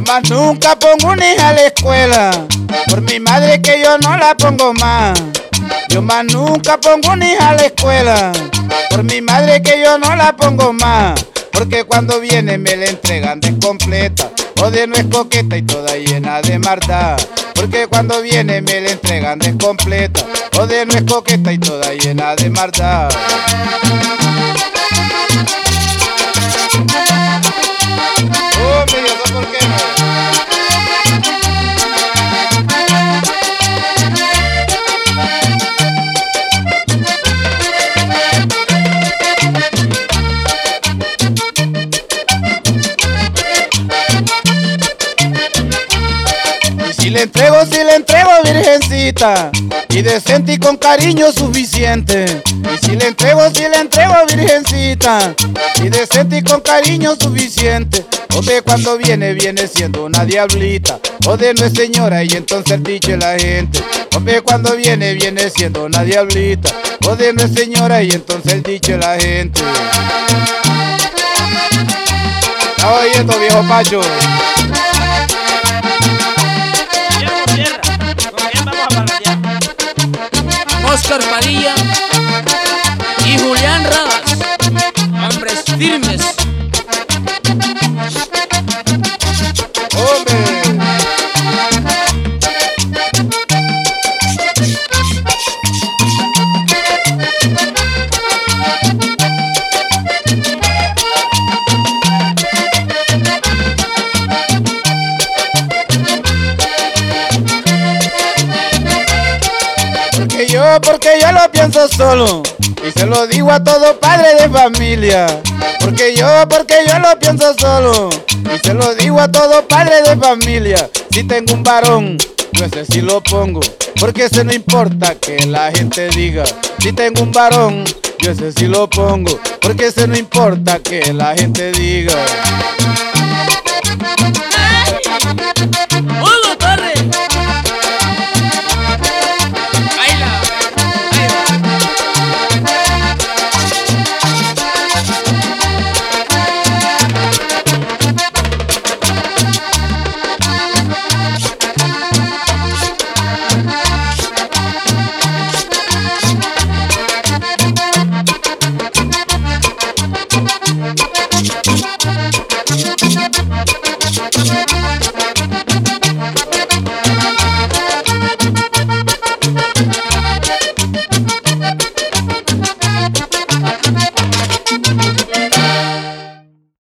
más nunca pongo una hija a la escuela, por mi madre que yo no la pongo más. Yo más nunca pongo una hija a la escuela, por mi madre que yo no la pongo más. Porque cuando viene me la entregan descompleta, o de no es coqueta y toda llena de maldad. Porque cuando viene me la entregan descompleta, o de no es coqueta y toda llena de maldad. Yo ¿por qué no? Si le entrego virgencita, y decente y con cariño suficiente. Y si le entrego virgencita, y decente y con cariño suficiente. O de cuando viene siendo una diablita, o de no es señora y entonces dice la gente. O de cuando viene siendo una diablita, o de no es señora y entonces dice la gente. ¿Está oyendo, viejo Pacho? Oscar Padilla y Julián Radas, hombres firmes. Porque yo lo pienso solo, y se lo digo a todo padre de familia. Porque yo lo pienso solo, y se lo digo a todo padre de familia. Si tengo un varón, yo ese sí lo pongo, porque ese no importa que la gente diga. Si tengo un varón, yo ese sí lo pongo, porque ese no importa que la gente diga.